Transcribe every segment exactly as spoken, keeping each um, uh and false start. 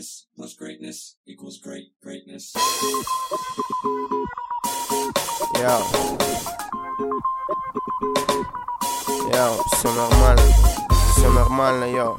Greatness plus greatness equals great greatness. Йоу. Йоу, все нормально. Все нормально, йоу.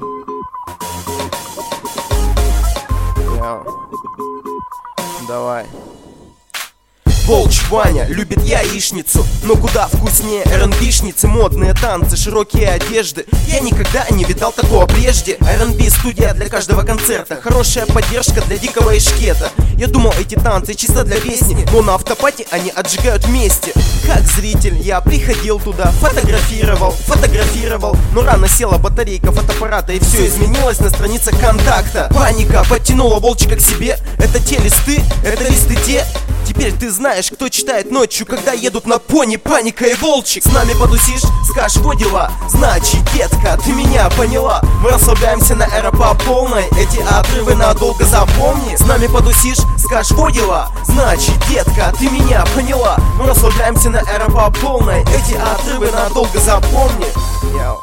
Йоу. Давай. Волчь Ваня любит яичницу, но куда вкуснее эр энд би-шницы. Модные танцы, широкие одежды. Я никогда не видал такого прежде. эр энд би студия для каждого концерта, хорошая поддержка для дикого эшкета. Я думал, эти танцы чисто для песни, но на автопате они отжигают вместе. Как зритель я приходил туда, фотографировал, фотографировал, но рано села батарейка фотоаппарата, и все изменилось на страницах контакта. Паника подтянула волчика к себе. Это те листы, это листы те. Теперь ты знаешь, кто читает ночью, когда едут на пони Паника и Волчик. С нами потусишь, скажешь, во дела. Значит, детка, ты меня поняла. Мы расслабляемся на эра по полной. Эти отрывы надолго запомни. С нами потусишь, скажешь, во дела. Значит, детка, ты меня поняла. Мы расслабляемся на эра по полной. Эти отрывы надолго запомни. Йоу.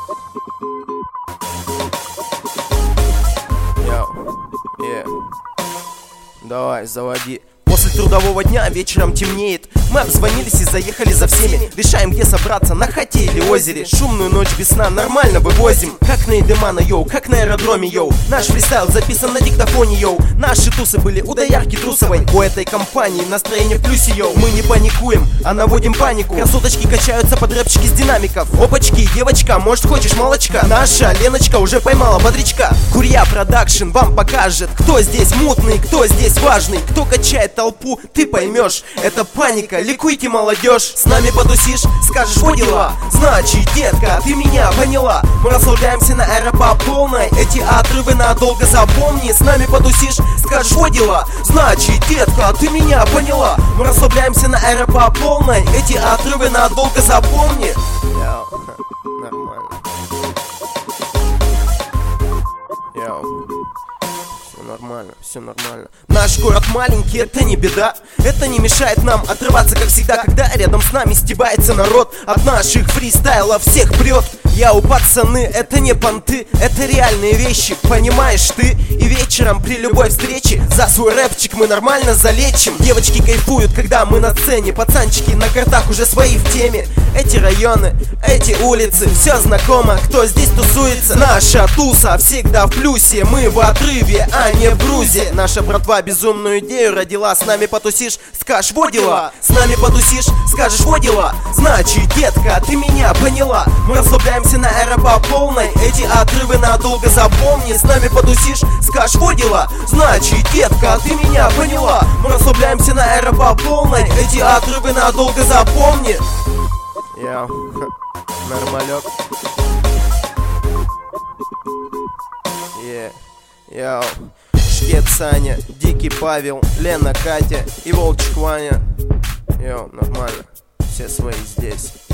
Йоу. Yeah. Давай, заводи. После трудового дня вечером темнеет. Мы обзвонились и заехали за всеми. Решаем, где собраться, на хате или озере. Шумную ночь без сна нормально вывозим. Как на Эдемана, йоу, как на аэродроме, йоу. Наш фристайл записан на диктофоне, йоу. Наши тусы были у доярки Трусовой. У этой компании настроение в плюсе, йоу. Мы не паникуем, а наводим панику. Красоточки качаются под рэпчики с динамиков. Опачки, девочка, может хочешь молочка? Наша Леночка уже поймала бодрячка. Курья продакшн вам покажет, кто здесь мутный, кто здесь важный, кто качает толпу, ты поймешь. Это Паника, ликуйте, молодежь. С нами потусишь, скажешь, во дела. Значит, детка, ты меня поняла. Мы расслабляемся на эра по полной. Эти отрывы надолго запомни. С нами потусишь, скажешь, во дела. Значит, детка, ты меня поняла. Мы расслабляемся на эра по полной. Эти отрывы надолго запомни. Йоу, нормально. Йоу. Все нормально, все нормально. Наш город маленький, это не беда. Это не мешает нам отрываться, как всегда, когда рядом с нами стебается народ. От наших фристайлов всех прет. Я у пацаны, это не понты, это реальные вещи, понимаешь ты? И вечером при любой встрече за свой рэпчик мы нормально залечим. Девочки кайфуют, когда мы на сцене. Пацанчики на картах уже свои в теме. Эти районы, эти улицы, все знакомо, кто здесь тусуется. Наша туса всегда в плюсе. Мы в отрыве, а не в грузе. Наша братва безумную идею родила. С нами потусишь, скажешь, во дела. С нами потусишь, скажешь, во дела. Значит, детка, ты меня поняла. Мы расслабляемся на эра по полной. Эти отрывы надолго запомни. С нами потусишь, скажешь, во дела. Значит, детка, ты меня поняла. Мы расслабляемся на эра по полной. Эти отрывы надолго запомни. Йоу, нормалек. Е, йоу. Шкет Саня, Дикий Павел, Лена Катя и Волчик Ваня. Йоу, нормально. Все свои здесь.